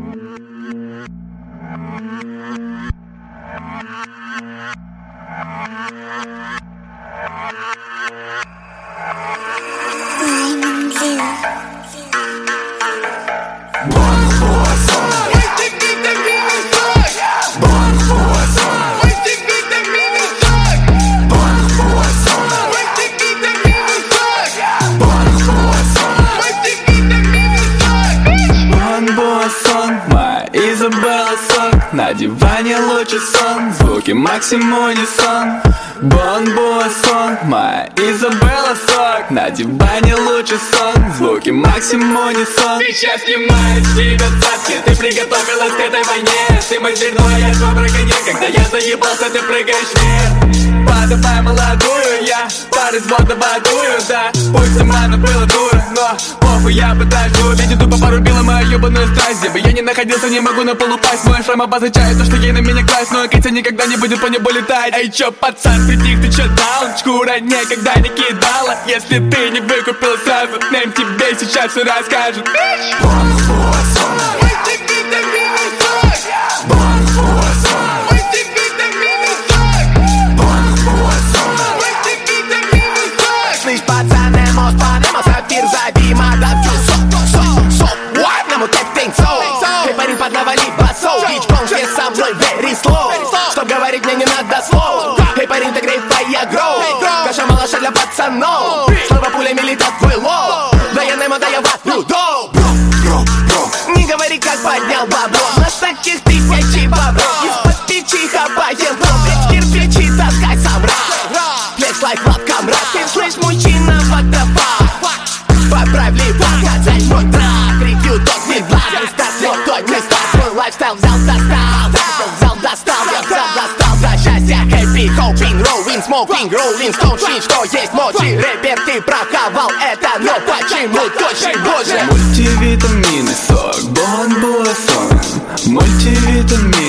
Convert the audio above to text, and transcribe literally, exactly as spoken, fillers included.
На диване лучше сон, звуки максимум унисон. Бон-буа-сон, моя Изабелла сок. На диване лучше сон, звуки максимум унисон. Сейчас снимает с тебя цацки, ты приготовилась к этой войне. Ты мой зверь, но я твой браконьер. Когда я заебался, ты прыгаешь вверх. Подавай молодую, я пар из вода водую, да. Пусть сама она была дура, но похуй, я подожду. Леди тупо порубила мою ебаную страсть. Где бы я не находился, не могу на полу пасть. Мой шрам обозначает то, что ей на меня класть. Но Катя никогда не будет по небу летать. Эй, чё, пацан, притих, ты чё даун? Шкура никогда не кидала. Если ты не выкупил сразу, нейм тебе сейчас все расскажет. Слышь, пацаны, мост Панама, сапфир, забима, да всё, соп, соп, соп, what? Нам вот так think so. Ты, парень, поднавали басов, бичком все со мной very slow. Чтоб говорить мне не надо слов. Эй, парень, ты грей, я гроу. Каша малаша для пацанов. Слова пулями летят в твой лоб. Да я немо, да я ватрю, доу. Не говори, как поднял бабло. Нас таких тысячи бобров. Из-под печи хапаем дом. Ведь кирпичи таскать собрал. Flex like лапка мрак. Ты слышь, мужчина, what the fuck? Поправь левак, отдай мой трак. Ревью тот медлак. Старт, вот тот не старт. Свой лайфстайл взял, достал. Взял, достал, я взял, достал. За счастье, happy, hoping, rolling, smoking, rolling, stone, shit, что есть мочи. Рэпер, ты прохавал это, но почему точно, боже? Мультивитамины, сок, бон-буа-сон. Мультивитамины.